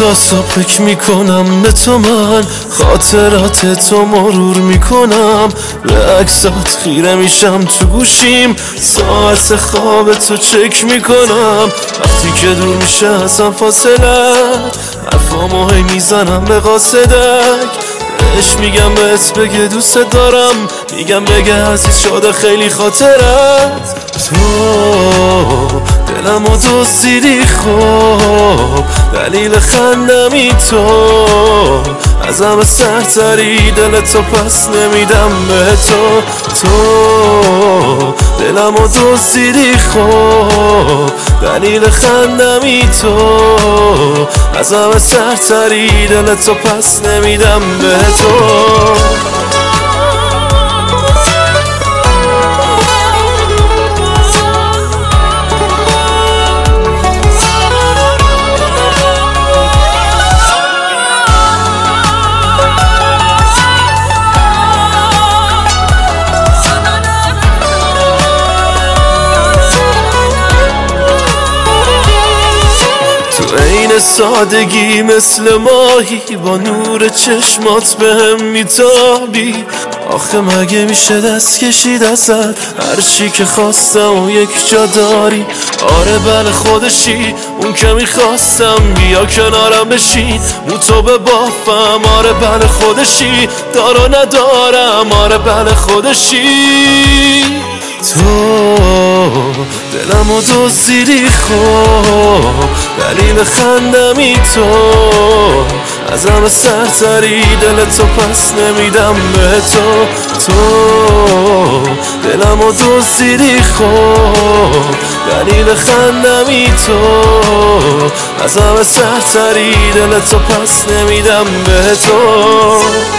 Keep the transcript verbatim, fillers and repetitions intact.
کلاسا فکر میکنم به تو، من خاطرات تو مرور میکنم، به عکسات خیره میشم تو گوشیم، ساعت خواب تو چک میکنم. وقتی که دور میشه ازم فاصلت، حرفامو هی میزنم به قاصدک، بهش میگم بهت بگه دوست دارم، میگم بگه عزیز شده خیلی خاطرت. تو دلمو دزدیدی خب، دلیل خندمی تو، از همه سرتری دلتو پس نمیدم به تو. تو دلمو دزدیدی خب، دلیل خندمی تو، از همه سرتری دلتو پس نمیدم به تو. عین سادگی مثل ماهی، با نور چشمات بهم میتابی. آخه مگه میشه دست کشید ازت، هرچی که خواستم و یک جا داری. آره بله خودشی، اون که میخواستم، بیا کنارم بشین مو تو به بافم. آره بله خودشی، دارو ندارم. آره بله خودشی. تو دلمو دزدیدی خب، دلیل خندمی تو، از همه سرتری دلتو پس نمیدم به تو. تو دلمو دزدیدی خب، دلیل خندمی تو، از همه سرتری دلتو پس نمیدم به تو.